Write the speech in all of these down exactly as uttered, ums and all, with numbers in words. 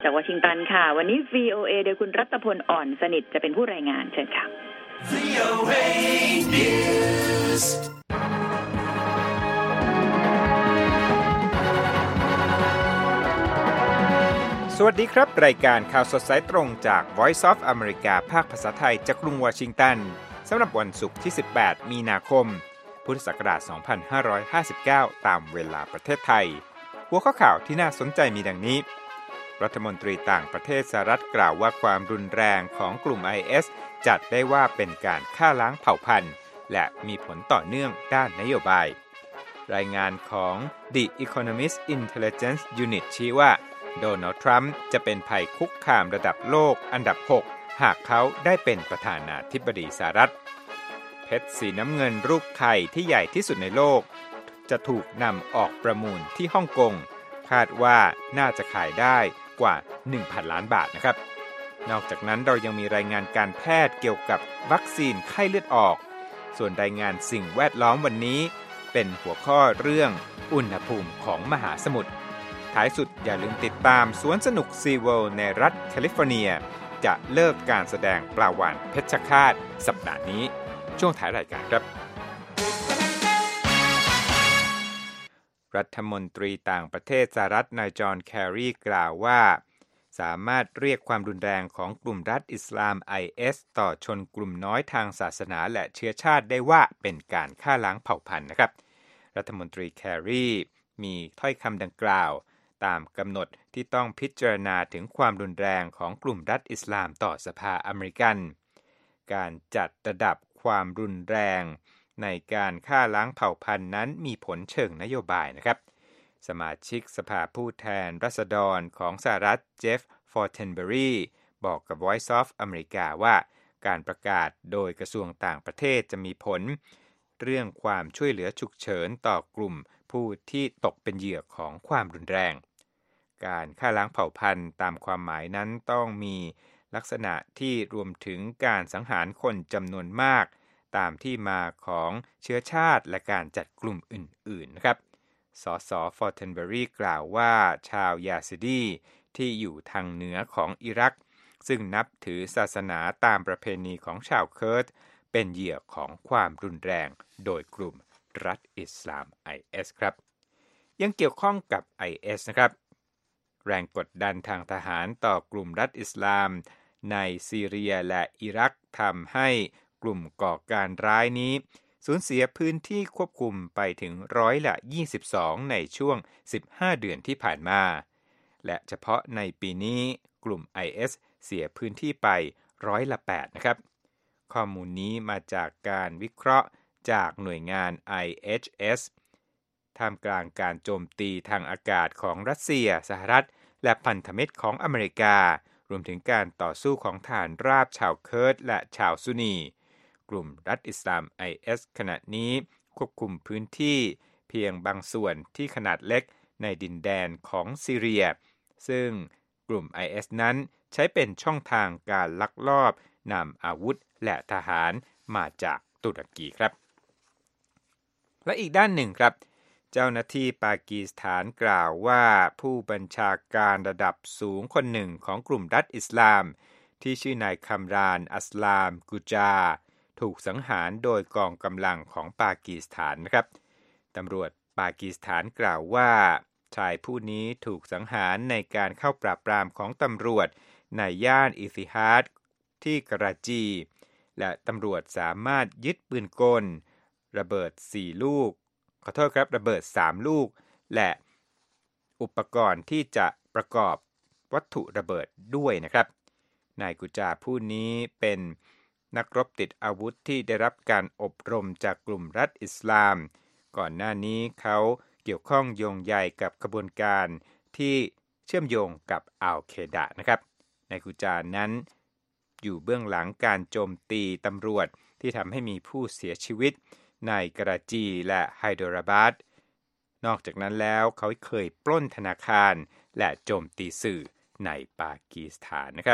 จากวอชิงตันค่ะวันนี้ วี โอ เอ โดยคุณรัตพลอ่อนสนิทจะเป็นผู้รายงานเชิญค่ะ วี โอ เอ News สวัสดีครับรายการข่าวสดสายตรงจาก Voice of America ภาคภาษาไทยจากกรุงวอชิงตันสำหรับวันศุกร์ที่สิบแปดมีนาคมพุทธศักราชสองพันห้าร้อยห้าสิบเก้าตามเวลาประเทศไทยหัวข้อข่าวที่น่าสนใจมีดังนี้รัฐมนตรีต่างประเทศสหรัฐกล่าวว่าความรุนแรงของกลุ่ม ไอ เอส จัดได้ว่าเป็นการฆ่าล้างเผ่าพันธุ์และมีผลต่อเนื่องด้านนโยบายรายงานของ The Economist Intelligence Unit ชี้ว่าโดนัลด์ทรัมป์จะเป็นภัยคุกคามระดับโลกอันดับหกหากเขาได้เป็นประธานาธิบดีสหรัฐเพชรสีน้ำเงินรูปไข่ที่ใหญ่ที่สุดในโลกจะถูกนำออกประมูลที่ฮ่องกงคาดว่าน่าจะขายได้กว่า หนึ่งพัน ล้านบาทนะครับนอกจากนั้นเรายังมีรายงานการแพทย์เกี่ยวกับวัคซีนไข้เลือดออกส่วนรายงานสิ่งแวดล้อมวันนี้เป็นหัวข้อเรื่องอุณหภูมิของมหาสมุทรท้ายสุดอย่าลืมติดตามสวนสนุกซีเวิลด์ในรัฐแคลิฟอร์เนียจะเลิกการแสดงปลาวาฬเพชฌฆาตสัปดาห์นี้ช่วงท้ายรายการครับรัฐมนตรีต่างประเทศสหรัฐนายจอห์นแคร์รีกล่าวว่าสามารถเรียกความรุนแรงของกลุ่มรัฐอิสลาม ไอ เอส ต่อชนกลุ่มน้อยทางศาสนาและเชื้อชาติได้ว่าเป็นการฆ่าล้างเผ่าพันธุ์นะครับรัฐมนตรีแคร์รีมีถ้อยคำดังกล่าวตามกำหนดที่ต้องพิจารณาถึงความรุนแรงของกลุ่มรัฐอิสลามต่อสภาอเมริกันการจัดระดับความรุนแรงในการฆ่าล้างเผ่าพันธุ์นั้นมีผลเชิงนโยบายนะครับสมาชิกสภาผู้แทนราษฎรของสหรัฐเจฟฟอร์เทนเบอรีบอกกับ Voice of America ว่าการประกาศโดยกระทรวงต่างประเทศจะมีผลเรื่องความช่วยเหลือฉุกเฉินต่อกลุ่มผู้ที่ตกเป็นเหยื่อของความรุนแรงการฆ่าล้างเผ่าพันธุ์ตามความหมายนั้นต้องมีลักษณะที่รวมถึงการสังหารคนจำนวนมากตามที่มาของเชื้อชาติและการจัดกลุ่มอื่นๆนะครับสสฟอร์เทนเบอรีกล่าวว่าชาวยาซิดีที่อยู่ทางเหนือของอิรักซึ่งนับถือศาสนาตามประเพณีของชาวเคิร์ดเป็นเหยื่อของความรุนแรงโดยกลุ่มรัฐอิสลาม ไอ เอส ครับยังเกี่ยวข้องกับ ไอ เอส นะครับแรงกดดันทางทหารต่อกลุ่มรัฐอิสลามในซีเรียและอิรักทำให้กลุ่มก่อการร้ายนี้สูญเสียพื้นที่ควบคุมไปถึงร้อยละยี่สิบสองในช่วงสิบห้าเดือนที่ผ่านมาและเฉพาะในปีนี้กลุ่ม ไอ เอส เสียพื้นที่ไปร้อยละแปดนะครับข้อมูลนี้มาจากการวิเคราะห์จากหน่วยงาน ไอ เอช เอส ท่ามกลางการโจมตีทางอากาศของรัสเซียสหรัฐและพันธมิตรของอเมริการวมถึงการต่อสู้ของทหารราบชาวเคิร์ดและชาวซุนนีกลุ่มรัฐอิสลาม ไอ เอส ขณะนี้ควบคุมพื้นที่เพียงบางส่วนที่ขนาดเล็กในดินแดนของซีเรียซึ่งกลุ่ม ไอ เอส นั้นใช้เป็นช่องทางการลักลอบนำอาวุธและทหารมาจากตุรกีครับและอีกด้านหนึ่งครับเจ้าหน้าที่ปากีสถานกล่าวว่าผู้บัญชาการระดับสูงคนหนึ่งของกลุ่มรัฐอิสลามที่ชื่อนายคัมรานอัสลามกุจาถูกสังหารโดยกองกำลังของปากีสถานนะครับตำรวจปากีสถานกล่าวว่าชายผู้นี้ถูกสังหารในการเข้าปราบปรามของตำรวจในย่านอิติฮาดที่กราจีและตำรวจสามารถยึดปืนกลระเบิดสี่ลูกขอโทษครับระเบิดสามลูกและอุปกรณ์ที่จะประกอบวัตถุระเบิดด้วยนะครับนายกุจาผู้นี้เป็นนักรบติดอาวุธที่ได้รับการอบรมจากกลุ่มรัฐอิสลามก่อนหน้านี้เขาเกี่ยวข้องโยงใยกับขบวนการที่เชื่อมโยงกับอัลเคดะนะครับนายกุจานั้นอยู่เบื้องหลังการโจมตีตำรวจที่ทำให้มีผู้เสียชีวิตในกราจีและไฮเดราบาดนอกจากนั้นแล้วเขาเคยปล้นธนาคารและโจมตีสื่อในปากีสถานนะครับ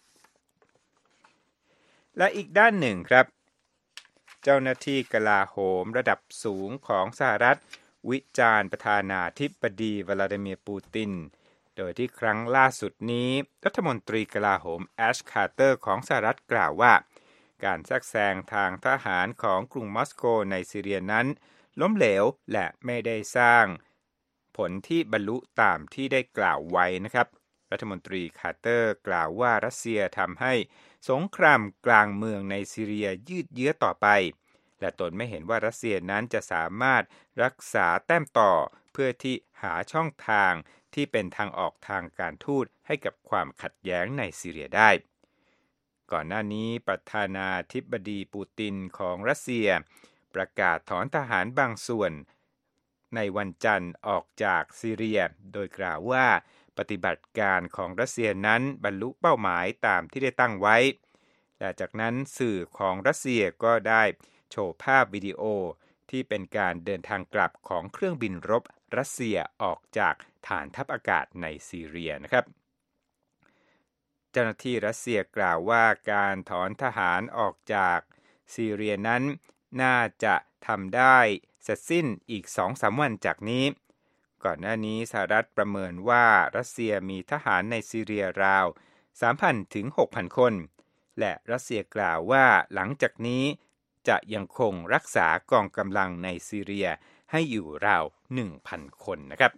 และอีกด้านหนึ่งครับเจ้าหน้าที่กลาโหมระดับสูงของสหรัฐวิจารณ์ประธานาธิบดีวลาดิเมียร์ปูตินโดยที่ครั้งล่าสุดนี้รัฐมนตรีกลาโหมแอชคาร์เตอร์ของสหรัฐกล่าวว่าการแทรกแซงทางทหารของกรุงมอสโกในซีเรียนั้นล้มเหลวและไม่ได้สร้างผลที่บรรลุตามที่ได้กล่าวไว้นะครับรัฐมนตรีคาร์เตอร์กล่าวว่ารัสเซียทำให้สงครามกลางเมืองในซีเรียยืดเยื้อต่อไปและตนไม่เห็นว่ารัสเซียนั้นจะสามารถรักษาแต้มต่อเพื่อที่หาช่องทางที่เป็นทางออกทางการทูตให้กับความขัดแย้งในซีเรียได้ก่อนหน้านี้ประธานาธิบดีปูตินของรัสเซียประกาศถอนทหารบางส่วนในวันจันทร์ออกจากซีเรียโดยกล่าวว่าปฏิบัติการของรัสเซียนั้นบรรลุเป้าหมายตามที่ได้ตั้งไว้และจากนั้นสื่อของรัสเซียก็ได้โชว์ภาพวิดีโอที่เป็นการเดินทางกลับของเครื่องบินรบรัสเซียออกจากฐานทัพอากาศในซีเรียนะครับเจ้าหน้าที่รัสเซียกล่าวว่าการถอนทหารออกจากซีเรียนั้นน่าจะทำได้เสร็จสิ้นอีก สองถึงสาม วันจากนี้ก่อนหน้านี้สหรัฐประเมินว่ารัสเซียมีทหารในซีเรียราว สามพัน ถึง หกพัน คนและรัสเซียกล่าวว่าหลังจากนี้จะยังคงรักษากองกำลังในซีเรียให้อยู่ราว หนึ่งพัน คนนะครับ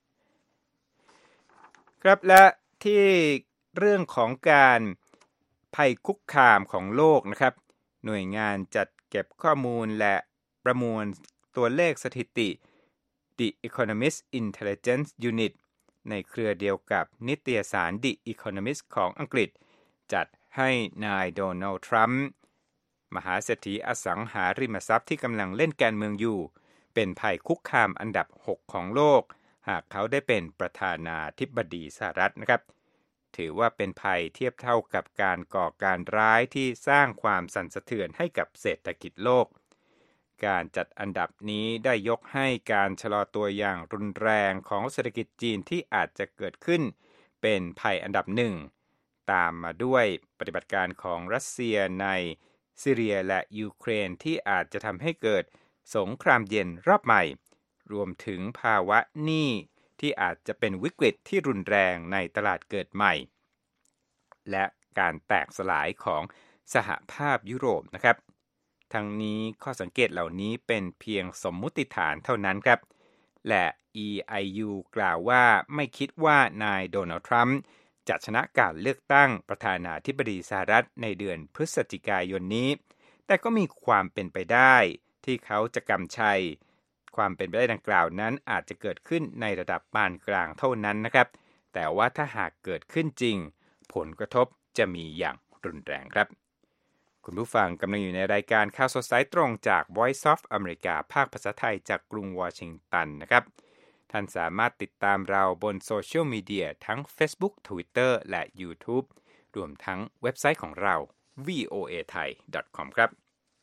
ครับและที่เรื่องของการภัยคุกคามของโลกนะครับหน่วยงานจัดเก็บข้อมูลและประมวลตัวเลขสถิติ The Economist Intelligence Unit ในเครือเดียวกับนิตยสาร The Economist ของอังกฤษจัดให้นายโดนัลด์ทรัมป์มหาเศรษฐีอสังหาริมทรัพย์ที่กำลังเล่นการเมืองอยู่เป็นภัยคุกคามอันดับหกของโลกหากเขาได้เป็นประธานาธิบดีสหรัฐนะครับถือว่าเป็นภัยเทียบเท่ากับการก่อการร้ายที่สร้างความสั่นสะเทือนให้กับเศรษฐกิจโลกการจัดอันดับนี้ได้ยกให้การชะลอตัวอย่างรุนแรงของเศรษฐกิจจีนที่อาจจะเกิดขึ้นเป็นภัยอันดับหนึ่งตามมาด้วยปฏิบัติการของรัสเซียในซีเรียและยูเครนที่อาจจะทำให้เกิดสงครามเย็นรอบใหม่รวมถึงภาวะหนี้ที่อาจจะเป็นวิกฤตที่รุนแรงในตลาดเกิดใหม่และการแตกสลายของสหภาพยุโรปนะครับทั้งนี้ข้อสังเกตเหล่านี้เป็นเพียงสมมุติฐานเท่านั้นครับและ อี ไอ ยู กล่าวว่าไม่คิดว่านายโดนัลด์ทรัมป์จะชนะการเลือกตั้งประธานาธิบดีสหรัฐในเดือนพฤศจิกายนนี้แต่ก็มีความเป็นไปได้ที่เขาจะกำชัยความเป็นไปได้ดังกล่าวนั้นอาจจะเกิดขึ้นในระดับปานกลางเท่านั้นนะครับแต่ว่าถ้าหากเกิดขึ้นจริงผลกระทบจะมีอย่างรุนแรงครับคุณผู้ฟังกำลังอยู่ในรายการข่าวสดสายตรงจาก Voice of America ภาคภาษาไทยจากกรุงวอชิงตันนะครับท่านสามารถติดตามเราบนโซเชียลมีเดียทั้ง Facebook Twitter และ YouTube รวมทั้งเว็บไซต์ของเรา วี โอ เอ ไทย ดอท คอม ครับ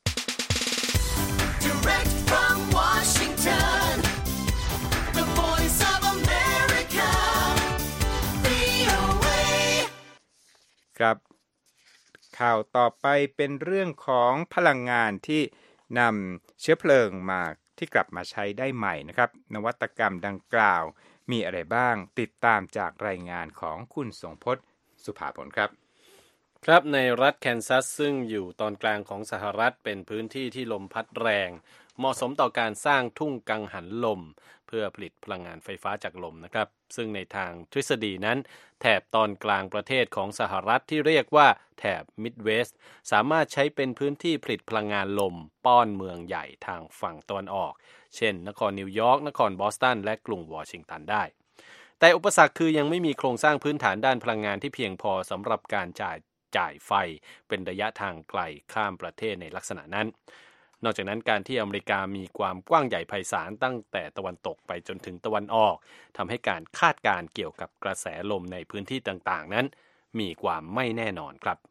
Direct from Washington, the Voice of America, วี โอ เอครับข่าวต่อไปเป็นเรื่องของพลังงานที่นำเชื้อเพลิงมาที่กลับมาใช้ได้ใหม่นะครับนวัตกรรมดังกล่าวมีอะไรบ้างติดตามจากรายงานของคุณสงพจน์สุภาผลครับครับในรัฐแคนซัสซึ่งอยู่ตอนกลางของสหรัฐเป็นพื้นที่ที่ลมพัดแรงเหมาะสมต่อการสร้างทุ่งกังหันลมเพื่อผลิตพลังงานไฟฟ้าจากลมนะครับซึ่งในทางทฤษฎีนั้นแถบตอนกลางประเทศของสหรัฐที่เรียกว่าแถบมิดเวสต์สามารถใช้เป็นพื้นที่ผลิตพลังงานลมป้อนเมืองใหญ่ทางฝั่งตะวันออกเช่นนครนิวยอร์กนครบอสตันและกรุงวอชิงตันได้แต่อุปสรรคคือยังไม่มีโครงสร้างพื้นฐานด้านพลังงานที่เพียงพอสำหรับการจ่ายจ่ายไฟเป็นระยะทางไกลข้ามประเทศในลักษณะนั้นนอกจากนั้นการที่อเมริกามีความกว้างใหญ่ไพศาลตั้งแต่ตะวันตกไปจนถึงตะวันออกทำให้การคาดการณ์เกี่ยวกับกระแสลมในพื้นที่ต่างๆนั้นมีความไม่แน่นอนครับ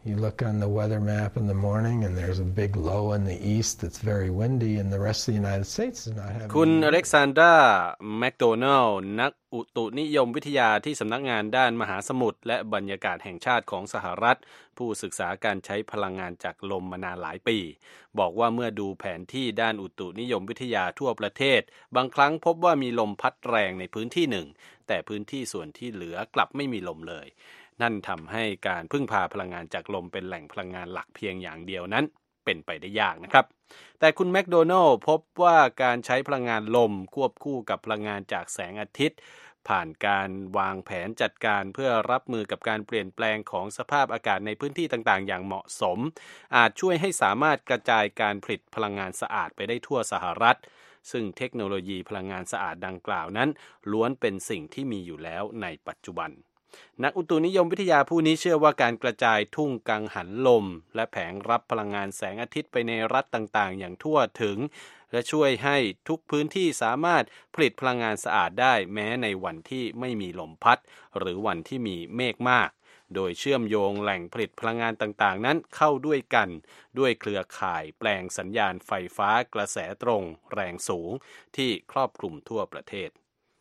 You look on the weather map in the morning and there's a big low in the east that's very windy and the rest of the United States is not having คุณอเล็กซานดราแมคโดนัลด์นักอุตุนิยมวิทยาที่สำนักงานด้านมหาสมุทรและบรรยากาศแห่งชาติของสหรัฐผู้ศึกษาการใช้พลังงานจากลมมานานหลายปีบอกว่าเมื่อดูแผนที่ด้านอุตุนิยมวิทยาทั่วประเทศบางครั้งพบว่ามีลมพัดแรงในพื้นที่หนึ่งแต่พื้นที่ส่วนที่เหลือกลับไม่มีลมเลยนั่นทำให้การพึ่งพาพลังงานจากลมเป็นแหล่งพลังงานหลักเพียงอย่างเดียวนั้นเป็นไปได้ยากนะครับแต่คุณแมคโดนัลด์พบว่าการใช้พลังงานลมควบคู่กับพลังงานจากแสงอาทิตย์ผ่านการวางแผนจัดการเพื่อรับมือกับการเปลี่ยนแปลงของสภาพอากาศในพื้นที่ต่างๆอย่างเหมาะสมอาจช่วยให้สามารถกระจายการผลิตพลังงานสะอาดไปได้ทั่วสหรัฐซึ่งเทคโนโลยีพลังงานสะอาดดังกล่าวนั้นล้วนเป็นสิ่งที่มีอยู่แล้วในปัจจุบันนักอุตุนิยมวิทยาผู้นี้เชื่อว่าการกระจายทุ่งกังหันลมและแผงรับพลังงานแสงอาทิตย์ไปในรัฐต่างๆอย่างทั่วถึงและช่วยให้ทุกพื้นที่สามารถผลิตพลังงานสะอาดได้แม้ในวันที่ไม่มีลมพัดหรือวันที่มีเมฆมากโดยเชื่อมโยงแหล่งผลิตพลังงานต่างๆนั้นเข้าด้วยกันด้วยเครือข่ายแปลงสัญญาณไฟฟ้ากระแสตรงแรงสูงที่ครอบคลุมทั่วประเทศ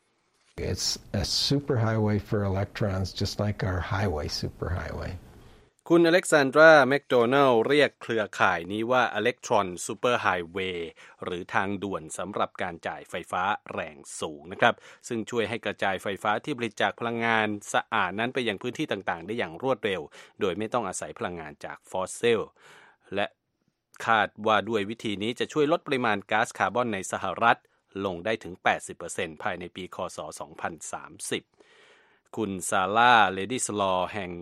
It's a superhighway for electrons just like our highway superhighway คุณอเล็กซานดราแมคโดนัลด์เรียกเครือข่ายนี้ว่า Electron Superhighway หรือทางด่วนสำหรับการจ่ายไฟฟ้าแรงสูงนะครับซึ่งช่วยให้กระจายไฟฟ้าที่ผลิตจากพลังงานสะอาดนั้นไปยังพื้นที่ต่างๆได้อย่างรวดเร็วโดยไม่ต้องอาศัยพลังงานจากฟอสซิลและคาดว่าด้วยวิธีนี้จะช่วยลดปริมาณก๊าซคาร์บอนในสหรัฐลงได้ถึง แปดสิบเปอร์เซ็นต์ ภายในปีคศสองพันสามสิบคุณซาร่าเลดิสลอแห่ง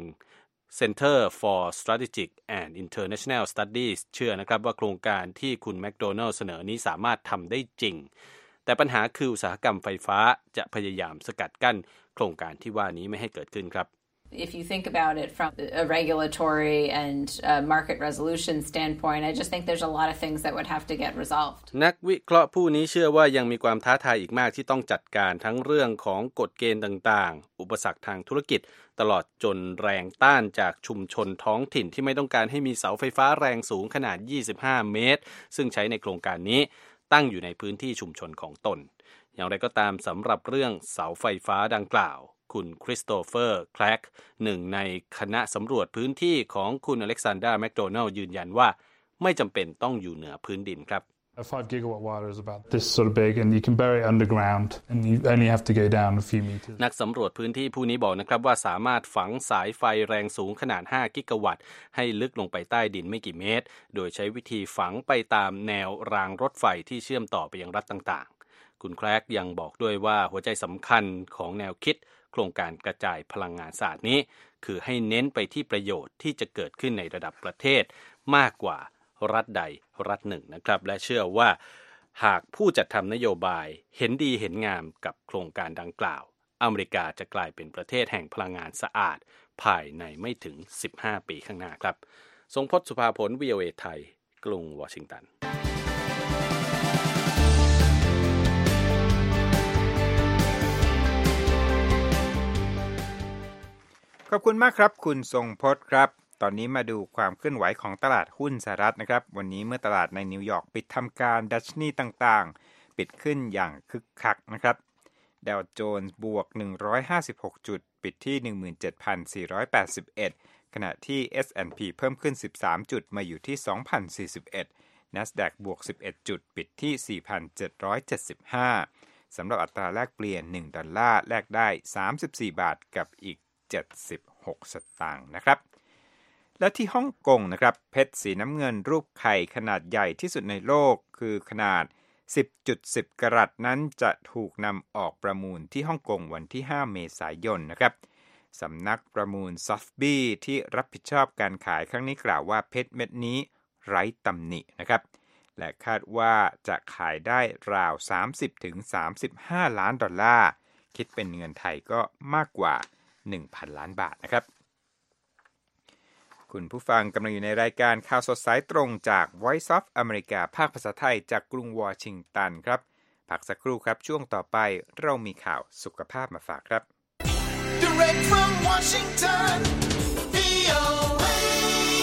Center for Strategic and International Studies เชื่อนะครับว่าโครงการที่คุณแมคโดนัลด์เสนอนี้สามารถทำได้จริงแต่ปัญหาคืออุตสาหกรรมไฟฟ้าจะพยายามสกัดกั้นโครงการที่ว่านี้ไม่ให้เกิดขึ้นครับ If you think about it from a regulatory and uh, market resolution standpoint, I just think there's a lot of things that would have to get resolved. นักวิเคราะห์ผู้นี้เชื่อว่ายังมีความท้าทายอีกมากที่ต้องจัดการทั้งเรื่องของกฎเกณฑ์ต่างๆอุปสรรคทางธุรกิจตลอดจนแรงต้านจากชุมชนท้องถิ่นที่ไม่ต้องการให้มีเสาไฟฟ้าแรงสูงขนาดยี่สิบห้าเมตรซึ่งใช้ในโครงการนี้ตั้งอยู่ในพื้นที่ชุมชนของตนอย่างไรก็ตามสำหรับเรื่องเสาไฟฟ้าดังกล่าวคุณคริสโตเฟอร์แคลกหนึ่งในคณะสำรวจพื้นที่ของคุณอเล็กซานดราแมคโดนัลด์ยืนยันว่าไม่จำเป็นต้องอยู่เหนือพื้นดินครับ A five gigawatt wire is about this sort of big and you can bury it underground and you only have to go down a few meters นักสำรวจพื้นที่ผู้นี้บอกนะครับว่าสามารถฝังสายไฟแรงสูงขนาดห้ากิกะวัตต์ให้ลึกลงไปใต้ดินไม่กี่เมตรโดยใช้วิธีฝังไปตามแนวรางรถไฟที่เชื่อมต่อไปยังรัฐต่างๆคุณแคลกยังบอกด้วยว่าหัวใจสำคัญของแนวคิดโครงการกระจายพลังงานสะอาดนี้คือให้เน้นไปที่ประโยชน์ที่จะเกิดขึ้นในระดับประเทศมากกว่ารัฐใดรัฐหนึ่งนะครับและเชื่อว่าหากผู้จัดทำนโยบายเห็นดีเห็นงามกับโครงการดังกล่าวอเมริกาจะกลายเป็นประเทศแห่งพลังงานสะอาดภายในไม่ถึงสิบห้าปีข้างหน้าครับทรงพจน์ สุภาผล วี โอ เอ ไทยกรุงวอชิงตันขอบคุณมากครับคุณทรงพจน์ครับตอนนี้มาดูความเคลื่อนไหวของตลาดหุ้นสหรัฐนะครับวันนี้เมื่อตลาดในนิวยอร์กปิดทำการดัชนีต่างๆปิดขึ้นอย่างคึกคักนะครับดาวโจนส์บวกหนึ่งร้อยห้าสิบหกจุดปิดที่ หนึ่งหมื่นเจ็ดพันสี่ร้อยแปดสิบเอ็ด ขณะที่ เอส แอนด์ พี เพิ่มขึ้นสิบสามจุดมาอยู่ที่ สองพันสี่สิบเอ็ด NASDAQ บวกสิบเอ็ดจุดปิดที่ สี่พันเจ็ดร้อยเจ็ดสิบห้า สำหรับอัตราแลกเปลี่ยนหนึ่งดอลลาร์แลกได้สามสิบสี่บาทกับอีกเจ็ดสิบหกสตางค์นะครับและที่ฮ่องกงนะครับเพชรสีน้ำเงินรูปไข่ขนาดใหญ่ที่สุดในโลกคือขนาด สิบจุดสิบ กรัตนั้นจะถูกนำออกประมูลที่ฮ่องกงวันที่ห้าเมษายนนะครับสำนักประมูลซอฟบี้ที่รับผิดชอบการขายครั้งนี้กล่าวว่าเพชรเม็ดนี้ไร้ตำหนินะครับและคาดว่าจะขายได้ราว สามสิบถึงสามสิบห้า ล้านดอลลาร์คิดเป็นเงินไทยก็มากกว่า หนึ่งพัน ล้านบาทนะครับคุณผู้ฟังกำลังอยู่ในรายการข่าวสดสายตรงจาก Voice of America ภาคภาษาไทยจากกรุงวอชิงตันครับพักสักครู่ครับช่วงต่อไปเรามีข่าวสุขภาพมาฝากครับ Direct from Washington วี โอ เอ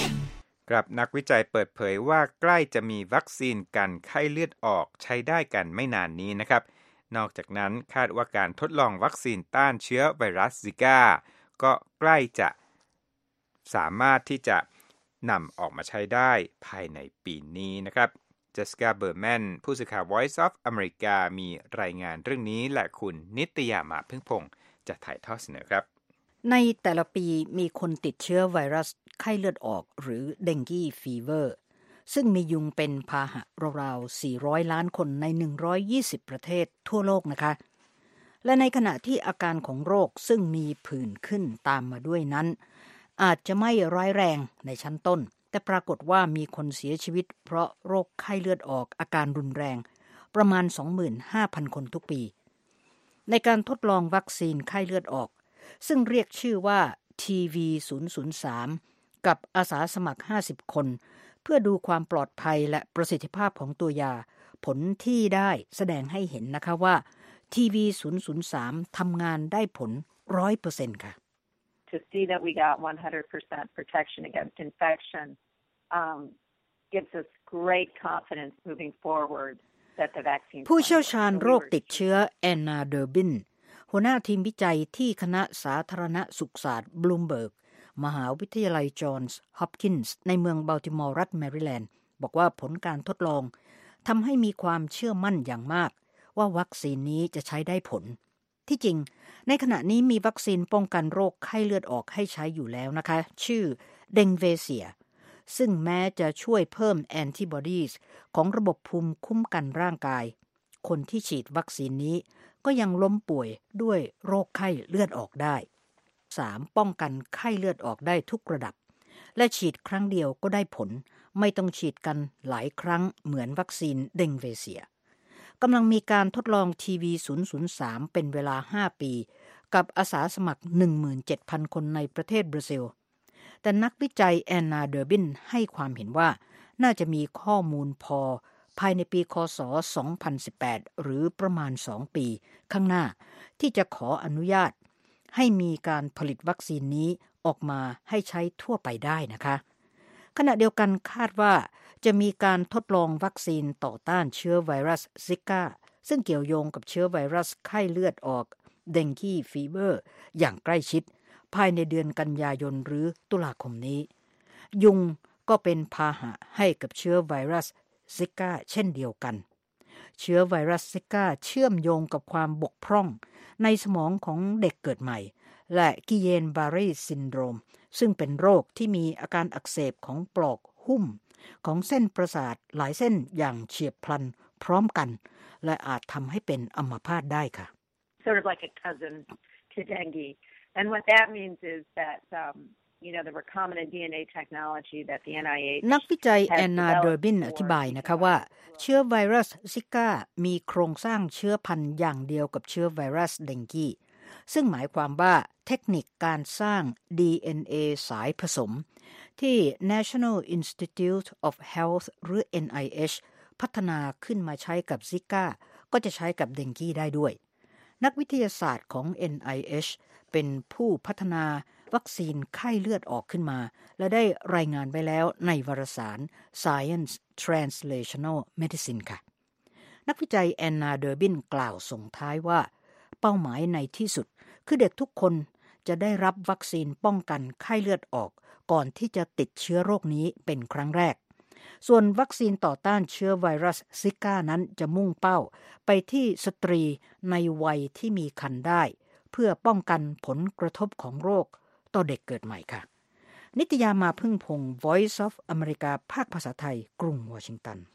ครับนักวิจัยเปิดเผยว่าใกล้จะมีวัคซีนกันไข้เลือดออกใช้ได้กันไม่นานนี้นะครับนอกจากนั้นคาดว่าการทดลองวัคซีนต้านเชื้อไวรัสซิก้าก็ใกล้จะสามารถที่จะนำออกมาใช้ได้ภายในปีนี้นะครับเจสสิก้าเบอร์แมนผู้สื่อข่าว Voice of America มีรายงานเรื่องนี้และคุณนิตยามาพึ่งพงษ์จะถ่ายทอดเสนอครับในแต่ละปีมีคนติดเชื้อไวรัสไข้เลือดออกหรือเดงกี้ฟีเวอร์ซึ่งมียุงเป็นพาหะราวๆสี่ร้อยล้านคนในหนึ่งร้อยยี่สิบประเทศทั่วโลกนะคะและในขณะที่อาการของโรคซึ่งมีผื่นขึ้นตามมาด้วยนั้นอาจจะไม่ร้ายแรงในชั้นต้นแต่ปรากฏว่ามีคนเสียชีวิตเพราะโรคไข้เลือดออกอาการรุนแรงประมาณ สองหมื่นห้าพัน คนทุกปีในการทดลองวัคซีนไข้เลือดออกซึ่งเรียกชื่อว่า ที วี ศูนย์ ศูนย์ สาม กับอาสาสมัครห้าสิบคนเพื่อดูความปลอดภัยและประสิทธิภาพของตัวยาผลที่ได้แสดงให้เห็นนะคะว่า ที วี ศูนย์ ศูนย์ สาม ทำงานได้ผล หนึ่งร้อยเปอร์เซ็นต์ ค่ะ To see that we got one hundred percent protection against infection um, gives us great confidence moving forward that the vaccine ผู้เชี่ยวชาญโรคติดเชื้อแอนนาเดอร์บินหัวหน้าทีมวิจัยที่คณะสาธารณสุขศาสตร์บลูมเบิร์กมหาวิทยาลัยจอห์นส์ฮอปกินส์ในเมืองบัลติมอร์รัฐแมริแลนด์บอกว่าผลการทดลองทำให้มีความเชื่อมั่นอย่างมากว่าวัคซีนนี้จะใช้ได้ผลที่จริงในขณะนี้มีวัคซีนป้องกันโรคไข้เลือดออกให้ใช้อยู่แล้วนะคะชื่อเดงเวเซียซึ่งแม้จะช่วยเพิ่มแอนติบอดีของระบบภูมิคุ้มกันร่างกายคนที่ฉีดวัคซีนนี้ก็ยังล้มป่วยด้วยโรคไข้เลือดออกได้สามป้องกันไข้เลือดออกได้ทุกระดับและฉีดครั้งเดียวก็ได้ผลไม่ต้องฉีดกันหลายครั้งเหมือนวัคซีนเดงเวเซียกำลังมีการทดลอง ที วี ศูนย์ ศูนย์ สาม เป็นเวลาห้าปีกับอาสาสมัคร หนึ่งหมื่นเจ็ดพัน คนในประเทศบราซิลแต่นักวิจัยแอนนาเดอร์บินให้ความเห็นว่าน่าจะมีข้อมูลพอภายในปีค.ศ. สองพันสิบแปดหรือประมาณสองปีข้างหน้าที่จะขออนุญาตให้มีการผลิตวัคซีนนี้ออกมาให้ใช้ทั่วไปได้นะคะขณะเดียวกันคาดว่าจะมีการทดลองวัคซีนต่อต้านเชื้อไวรัสซิก้าซึ่งเกี่ยวโยงกับเชื้อไวรัสไข้เลือดออกเดงกี้ฟีเวอร์อย่างใกล้ชิดภายในเดือนกันยายนหรือตุลาคมนี้ยุงก็เป็นพาหะให้กับเชื้อไวรัสซิก้าเช่นเดียวกันเชื้อไวรัสซิก้าเชื่อมโยงกับความบกพร่องในสมองของเด็กเกิดใหม่และกิเยนบารีซินโดรมซึ่งเป็นโรคที่มีอาการอักเสบของปลอกหุ้มของเส้นประสาทหลายเส้นอย่างเฉียบพลันพร้อมกันและอาจทำให้เป็นอัมพาตได้ค่ะ sort of like a cousin to dengue and what that means is that um, you know the recombinant ดี เอ็น เอ technology that the เอ็น ไอ เอชนักวิจัยแอนนาเดอร์บินอธิบายนะคะว่าเชื้อไวรัสซิก้ามีโครงสร้างเชื้อพันธุ์อย่างเดียวกับเชื้อไวรัสเดงกี้ซึ่งหมายความว่าเทคนิคการสร้าง ดี เอ็น เอ สายผสมที่ National Institute of Health หรือ เอ็น ไอ เอช พัฒนาขึ้นมาใช้กับซิก้าก็จะใช้กับเดงกี้ได้ด้วยนักวิทยาศาสตร์ของ เอ็น ไอ เอช เป็นผู้พัฒนาวัคซีนไข้เลือดออกขึ้นมาและได้รายงานไว้แล้วในวารสาร Science Translational Medicine ค่ะนักวิจัยแอนนาเดอร์บินกล่าวส่งท้ายว่าเป้าหมายในที่สุดคือเด็กทุกคนจะได้รับวัคซีนป้องกันไข้เลือดออกก่อนที่จะติดเชื้อโรคนี้เป็นครั้งแรกส่วนวัคซีนต่อต้านเชื้อไวรัสซิก้านั้นจะมุ่งเป้าไปที่สตรีในวัยที่มีครรภ์ได้เพื่อป้องกันผลกระทบของโรคต่อเด็กเกิดใหม่ค่ะนิตยามาพึ่งพงศ์ Voice of America ภาคภาษาไทยกรุงวอชิงตัน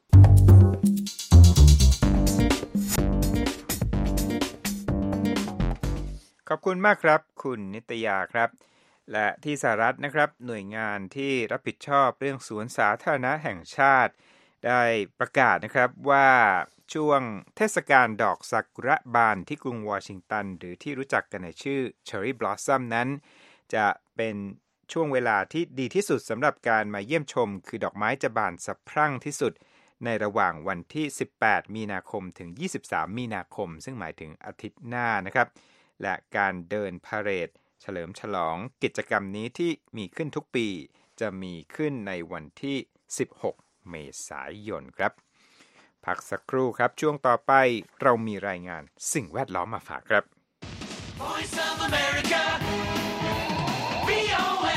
ขอบคุณมากครับคุณนิตยาครับและที่สหรัฐนะครับหน่วยงานที่รับผิดชอบเรื่องสวนสาธารณะแห่งชาติได้ประกาศนะครับว่าช่วงเทศกาลดอกซากุระบานที่กรุงวอชิงตันหรือที่รู้จักกันในชื่อ Cherry Blossom นั้นจะเป็นช่วงเวลาที่ดีที่สุดสำหรับการมาเยี่ยมชมคือดอกไม้จะบานสะพรั่งที่สุดในระหว่างวันที่สิบแปดมีนาคมถึงยี่สิบสามมีนาคมซึ่งหมายถึงอาทิตย์หน้านะครับและการเดินพาเหรดเฉลิมฉลองกิจกรรมนี้ที่มีขึ้นทุกปีจะมีขึ้นในวันที่สิบหกเมษายนครับพักสักครู่ครับช่วงต่อไปเรามีรายงานสิ่งแวดล้อมมาฝากครับ Voice of America วี โอ เอ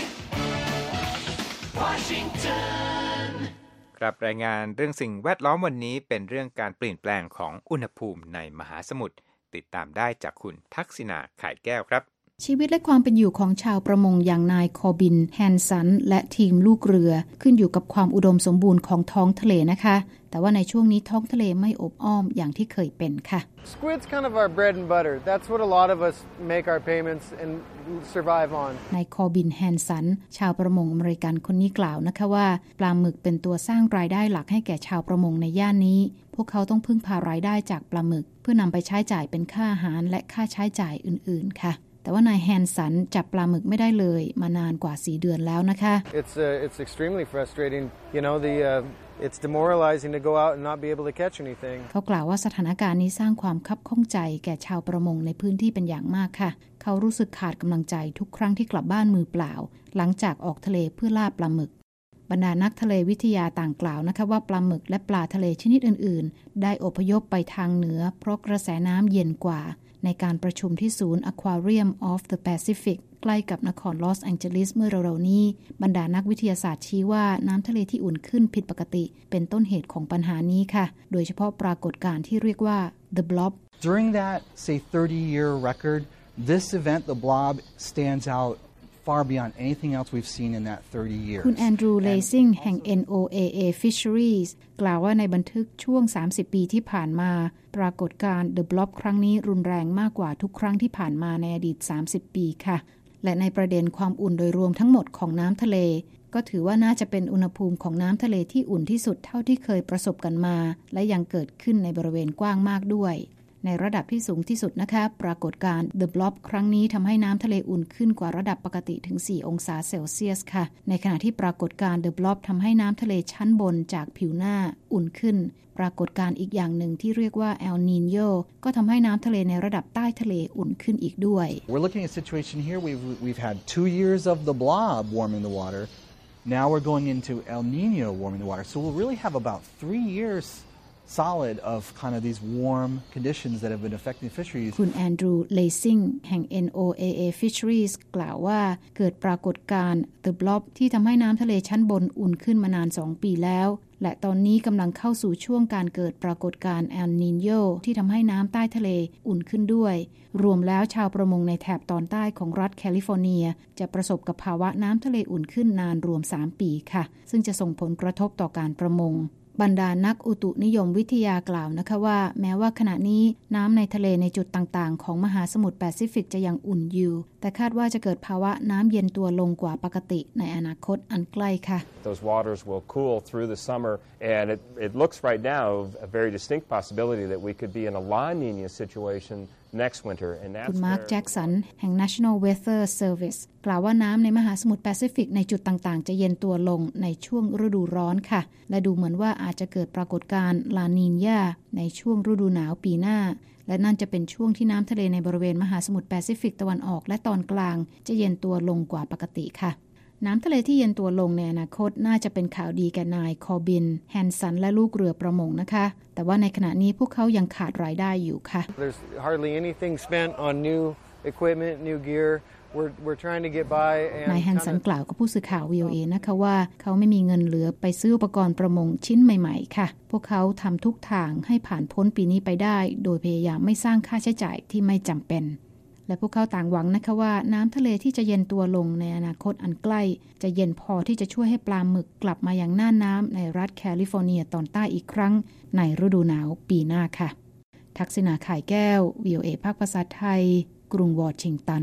Washington ครับรายงานเรื่องสิ่งแวดล้อมวันนี้เป็นเรื่องการเปลี่ยนแปลงของอุณหภูมิในมหาสมุทรติดตามได้จากคุณทักษิณาข่ายแก้วครับชีวิตและความเป็นอยู่ของชาวประมงอย่างนายคอบินแฮนสันและทีมลูกเรือขึ้นอยู่กับความอุดมสมบูรณ์ของท้องทะเลนะคะแต่ว่าในช่วงนี้ท้องทะเลไม่อบอ้อมอย่างที่เคยเป็นค่ะ Squid's kind of our bread and butter. That's what a lot of us make our payments and survive on. นายคอบินแฮนสันชาวประมงอเมริกันคนนี้กล่าวนะคะว่าปลาหมึกเป็นตัวสร้างรายได้หลักให้แก่ชาวประมงในย่านนี้พวกเขาต้องพึ่งพารายได้จากปลาหมึกเพื่อนำไปใช้จ่ายเป็นค่าอาหารและค่าใช้จ่ายอื่นๆค่ะแต่ว่านายแฮนสันจับปลาหมึกไม่ได้เลยมานานกว่าสี่เดือนแล้วนะคะ It's uh, it's extremely frustrating. You know, the uh, it's demoralizing to go out and not be able to catch anything. เขากล่าวว่าสถานการณ์นี้สร้างความคับข้องใจแก่ชาวประมงในพื้นที่เป็นอย่างมากค่ะเขารู้สึกขาดกำลังใจทุกครั้งที่กลับบ้านมือเปล่าหลังจากออกทะเลเพื่อล่าปลาหมึกบรรดานักทะเลวิทยาต่างกล่าวนะคะว่าปลาหมึกและปลาทะเลชนิดอื่นๆได้อพยพไปทางเหนือเพราะกระแสน้ำเย็นกว่าในการประชุมที่ศูนย์ Aquarium of the Pacific ใกล้กับนครลอสแองเจลิสเมื่อเร็วๆนี้บรรดานักวิทยาศาสตร์ชี้ว่าน้ำทะเลที่อุ่นขึ้นผิดปกติเป็นต้นเหตุของปัญหานี้ค่ะโดยเฉพาะปรากฏการณ์ที่เรียกว่า the blob During that say thirty-year record this event the blob stands out far beyond anything else we've seen in that thirty years คุณแอนดรูว์เลซิงแห่ง เอ็น โอ เอ เอ Fisheries กล่าวว่าในบันทึกช่วงสามสิบปีที่ผ่านมาปรากฏการณ์ The Blob ครั้งนี้รุนแรงมากกว่าทุกครั้งที่ผ่านมาในอดีตสามสิบปีค่ะและในประเด็นความอุ่นโดยรวมทั้งหมดของน้ำทะเลก็ถือว่าน่าจะเป็นอุณหภูมิของน้ำทะเลที่อุ่นที่สุดเท่าที่เคยประสบกันมาและยังเกิดขึ้นในบริเวณกว้างมากด้วยในระดับที่สูงที่สุดนะคะปรากฏการณ์ The Blob ครั้งนี้ทำให้น้ำทะเลอุ่นขึ้นกว่าระดับปกติถึงสี่องศาเซลเซียสค่ะในขณะที่ปรากฏการณ์ The Blob ทำให้น้ำทะเลชั้นบนจากผิวหน้าอุ่นขึ้นปรากฏการณ์อีกอย่างหนึ่งที่เรียกว่า El Niño ก็ทำให้น้ำทะเลในระดับใต้ทะเลอุ่นขึ้นอีกด้วย We're looking at a situation here we've we've had two years of the blob warming the water now we're going into El Niño warming the water so we'll really have about three years solid of kind of these warm conditions that have been affecting fisheries คุณแอนดรูว์เลซิงแห่ง เอ็น โอ เอ เอ Fisheries กล่าวว่าเกิดปรากฏการณ์ The Blob ที่ทำให้น้ำทะเลชั้นบนอุ่นขึ้นมานานสองปีแล้วและตอนนี้กำลังเข้าสู่ช่วงการเกิดปรากฏการณ์ El Niño ที่ทำให้น้ำใต้ทะเลอุ่นขึ้นด้วยรวมแล้วชาวประมงในแถบตอนใต้ของรัฐแคลิฟอร์เนียจะประสบกับภาวะน้ำทะเลอุ่นขึ้นนานรวมสามปีค่ะซึ่งจะส่งผลกระทบต่อการประมงบรรดานักอุตุนิยมวิทยากล่าวนะคะว่าแม้ว่าขณะนี้น้ำในทะเลในจุดต่างๆของมหาสมุทรแปซิฟิกจะยังอุ่นอยู่แต่คาดว่าจะเกิดภาวะน้ำเย็นตัวลงกว่าปกติในอนาคตอันใกล้ค่ะ Those waters will cool through the summer and it it looks right now a very distinct possibility that we could be in a La Niña situation next winter and that's คุณมาร์คแจ็คสันแห่ง National Weather Service กล่าวว่าน้ำในมหาสมุทรแปซิฟิกในจุดต่างๆจะเย็นตัวลงในช่วงฤดูร้อนค่ะและดูเหมือนว่าอาจจะเกิดปรากฏการณ์ลานีญาในช่วงฤดูหนาวปีหน้าและนั่นจะเป็นช่วงที่น้ำทะเลในบริเวณมหาสมุทรแปซิฟิกตะวันออกและตอนกลางจะเย็นตัวลงกว่าปกติค่ะน้ำทะเลที่เย็นตัวลงในอนาคตน่าจะเป็นข่าวดีแก่นายคอบินแฮนสันและลูกเรือประมงนะคะแต่ว่าในขณะนี้พวกเขายังขาดรายได้อยู่ค่ะ There's hardly anything spent on new equipment, new gear. We're we're trying to get by and นายแฮนสันกล่าวกับผู้สื่อข่าว วี โอ เอ นะคะว่าเขาไม่มีเงินเหลือไปซื้ออุปกรณ์ประมงชิ้นใหม่ๆค่ะพวกเขาทำทุกทางให้ผ่านพ้นปีนี้ไปได้โดยพยายามไม่สร้างค่าใช้จ่ายที่ไม่จำเป็นและพวกเขาต่างหวังนะคะว่าน้ำทะเลที่จะเย็นตัวลงในอนาคตอันใกล้จะเย็นพอที่จะช่วยให้ปลาหมึกกลับมายังหน้าน้ำในรัฐแคลิฟอร์เนียตอนใต้อีกครั้งในฤดูหนาวปีหน้าค่ะทักษิณาข่ายแก้ว วี โอ เอ ภาคภาษาไทยกรุงวอชิงตัน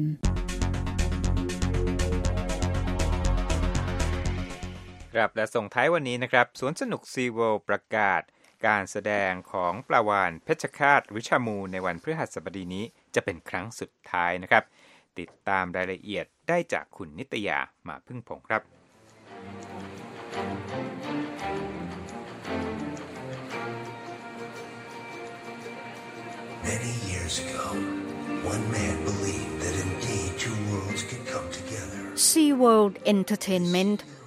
ครับและส่งท้ายวันนี้นะครับสวนสนุกซีเวิลด์ประกาศการแสดงของปลาวาฬเพชรฆาตวิชามูในวันพฤหัสบดีนี้จะเป็นครั้งสุดท้ายนะครับติดตามรายละเอียดได้จากคุณนิตยามาพึ่งพงครับ Many years ago, one man believed that indeed two worlds could come together. SeaWorld Entertainment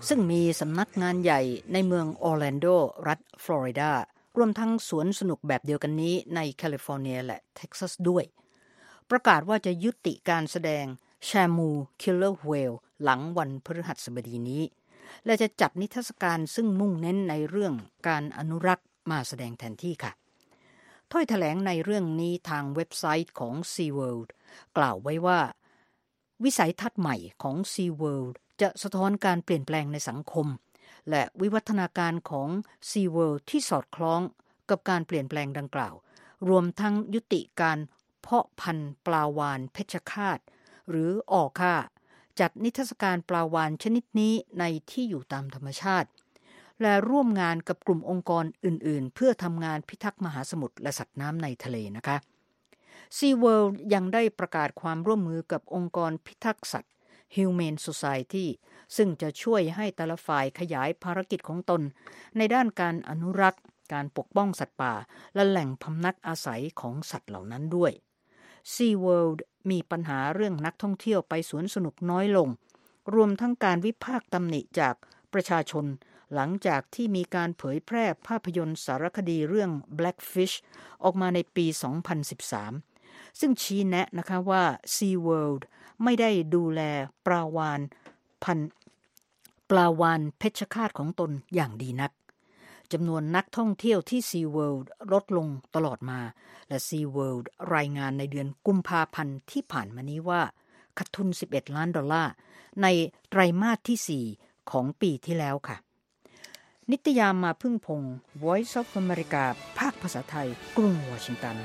ซึ่งมีสำนักงานใหญ่ในเมืองออร์แลนโดรัฐฟลอริดารวมทั้งสวนสนุกแบบเดียวกันนี้ในแคลิฟอร์เนียและเท็กซัสด้วยประกาศว่าจะยุติการแสดง Shamu Killer Whale หลังวันพฤหัสบดีนี้และจะจัดนิทรรศการซึ่งมุ่งเน้นในเรื่องการอนุรักษ์มาแสดงแทนที่ค่ะถ้อยแถลงในเรื่องนี้ทางเว็บไซต์ของ SeaWorld กล่าวไว้ว่าวิสัยทัศน์ใหม่ของ SeaWorld จะสะท้อนการเปลี่ยนแปลงในสังคมและวิวัฒนาการของ SeaWorld ที่สอดคล้องกับการเปลี่ยนแปลงดังกล่าวรวมทั้งยุติการเพาะพันธุ์ปลาวาฬเพชฌฆาตหรือออค่าจัดนิทรรศการปลาวาฬชนิดนี้ในที่อยู่ตามธรรมชาติและร่วมงานกับกลุ่มองค์กรอื่นๆเพื่อทำงานพิทักษ์มหาสมุทรและสัตว์น้ำในทะเลนะคะ SeaWorld ยังได้ประกาศความร่วมมือกับองค์กรพิทักษ์สัตว์ Humane Society ซึ่งจะช่วยให้แต่ละฝ่ายขยายภารกิจของตนในด้านการอนุรักษ์การปกป้องสัตว์ป่าและแหล่งพำนักอาศัยของสัตว์เหล่านั้นด้วย SeaWorld มีปัญหาเรื่องนักท่องเที่ยวไปสวนสนุกน้อยลงรวมทั้งการวิพากษ์ตำหนิจากประชาชนหลังจากที่มีการเผยแพร่ภาพยนตร์สารคดีเรื่อง Blackfish ออกมาในปี สองพันสิบสาม ซึ่งชี้แนะนะคะว่า SeaWorld ไม่ได้ดูแลปลาวาฬพันธุ์ปลาวาฬเพชฌฆาตของตนอย่างดีนักจำนวนนักท่องเที่ยวที่ SeaWorld ลดลงตลอดมาและ SeaWorld รายงานในเดือนกุมภาพันธ์ที่ผ่านมานี้ว่าขาดทุนสิบเอ็ดล้านดอลลาร์ในไตรมาสที่สี่ของปีที่แล้วค่ะนิตยามาพึ่งพงศ์ Voice of America ภาคภาษาไทยกรุงวอชิงตัน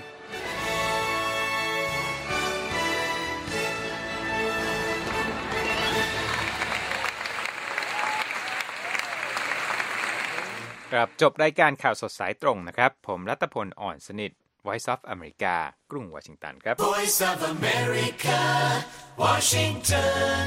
ครับจบรายการข่าวสดสายตรงนะครับผมรัตพลอ่อนสนิท Voice of America กรุงวอชิงตันครับ Voice of America Washington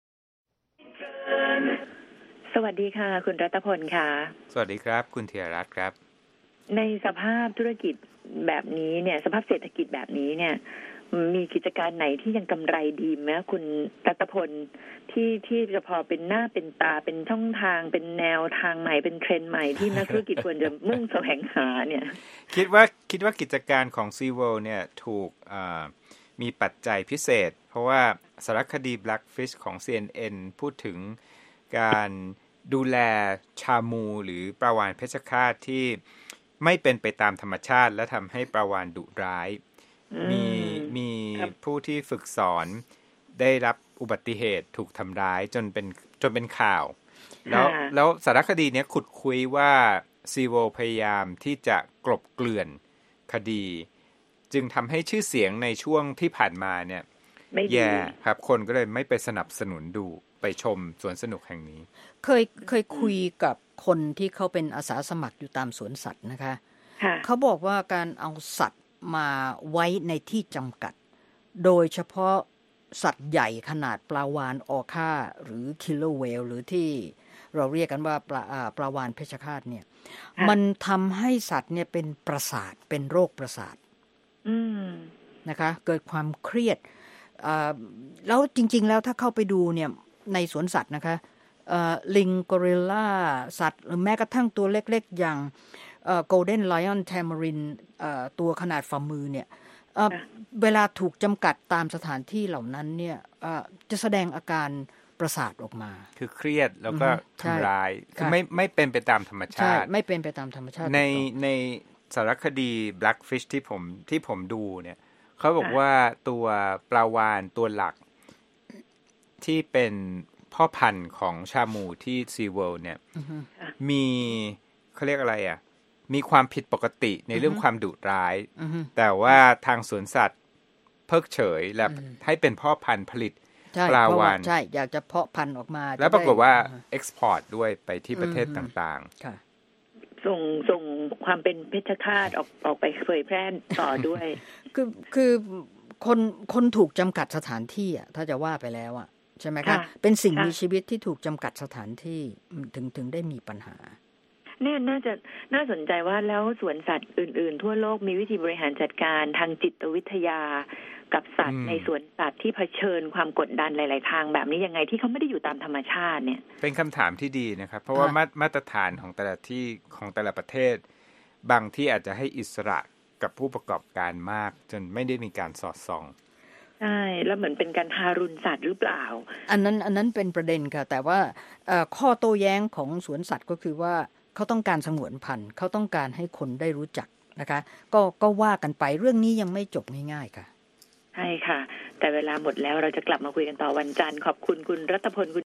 สวัสดีค่ะคุณรัตพลค่ะสวัสดีครับคุณธีรรัตน์ครับในสภาพธุรกิจแบบนี้เนี่ยสภาพเศรษฐกิจแบบนี้เนี่ยมีกิจการไหนที่ยังกำไรดีไหมคุณรัตพลที่ที่จะพอเป็นหน้าเป็นตาเป็นช่องทางเป็นแนวทางใหม่เป็นเทรนด์ใหม่ที่นักธุรกิจควรจะมุ่งแสวงหาเนี่ยคิดว่าคิดว่ากิจการของ SeaWorld เนี่ยถูกมีปัจจัยพิเศษเพราะว่าสารคดี Blackfish ของ ซี เอ็น เอ็น พูดถึงการดูแลชามูหรือปลาวาฬเพชฌฆาตที่ไม่เป็นไปตามธรรมชาติและทำให้ปลาวาฬดุร้ายมีมีผู้ที่ฝึกสอนได้รับอุบัติเหตุถูกทำร้ายจนเป็นจนเป็นข่าวแล้วแล้วสารคดีนี้ขุดคุยว่า SeaWorld พยายามที่จะกลบเกลื่อนคดีจึงทำให้ชื่อเสียงในช่วงที่ผ่านมาเนี่ยแย่ครับคนก็เลยไม่ไปสนับสนุนดูไปชมสวนสนุกแห่งนี้เคยเคยคุยกับคนที่เขาเป็นอาสาสมัครอยู่ตามสวนสัตว์นะคะเขาบอกว่าการเอาสัตว์มาไว้ในที่จำกัดโดยเฉพาะสัตว์ใหญ่ขนาดปลาวาฬออค่าหรือ Killer Whale หรือที่เราเรียกกันว่าปลาปลาวาฬเพชฌฆาตเนี่ยมันทำให้สัตว์เนี่ยเป็นประสาทเป็นโรคประสาทนะคะเกิดความเครียดแล้วจริงๆแล้วถ้าเข้าไปดูเนี่ยในสวนสัตว์นะคะลิงกอริลลาสัตว์หรือแม้กระทั่งตัวเล็กๆอย่างโกลเด้นไลออนแทมารินตัวขนาดฝ่ามือเนี่ยเวลาถูกจำกัดตามสถานที่เหล่านั้นเนี่ยจะแสดงอาการประสาทออกมาคือเครียดแล้วก็ทำร้ายคือไม่ไม่เป็นไปตามธรรมชาติไม่เป็นไปตามธรรมชาติในในสารคดี Blackfish ที่ผมที่ผมดูเนี่ยเขาบอกว่าตัวปลาวาฬตัวหลักที่เป็นพ่อพันธุ์ของชามูที่ SeaWorld เนี่ยมีเขาเรียกอะไรอ่ะมีความผิดปกติในเรื่องความดุร้ายแต่ว่าทางสวนสัตว์เพิกเฉยและให้เป็นพ่อพันธุ์ผลิตปลาวาฬใช่อยากจะเพาะพันธุ์ออกมาแล้วปรากฏว่าเอ็กซ์พอร์ตด้วยไปที่ประเทศต่างๆค่ะส่งส่งความเป็นเพชฌฆาตออกออกไปเผยแพร่ต่อด้วยคือคือคนคนถูกจำกัดสถานที่อ่ะถ้าจะว่าไปแล้วอ่ะใช่ไหมคะเป็นสิ่งมีชีวิตที่ถูกจำกัดสถานที่ถึงถึงได้มีปัญหาเนี่ยน่าจะน่าสนใจว่าแล้วสวนสัตว์อื่นๆทั่วโลกมีวิธีบริหารจัดการทางจิตวิทยากับสัตว์ในสวนสัตว์ที่เผชิญความกดดันหลายๆทางแบบนี้ยังไงที่เขาไม่ได้อยู่ตามธรรมชาติเนี่ยเป็นคำถามที่ดีนะครับเพราะว่ามาตรฐานของแต่ละที่ของแต่ละประเทศบางที่อาจจะให้อิสระกับผู้ประกอบการมากจนไม่ได้มีการสอดส่องใช่แล้วเหมือนเป็นการทารุณสัตว์หรือเปล่าอันนั้นอันนั้นเป็นประเด็นค่ะแต่ว่าข้อโต้แย้งของสวนสัตว์ก็คือว่าเขาต้องการสงวนพันธุ์เขาต้องการให้คนได้รู้จักนะคะก็ก็ว่ากันไปเรื่องนี้ยังไม่จบง่ายๆค่ะใช่ค่ะแต่เวลาหมดแล้วเราจะกลับมาคุยกันต่อวันจันทร์ขอบคุณคุณรัตพลคุณ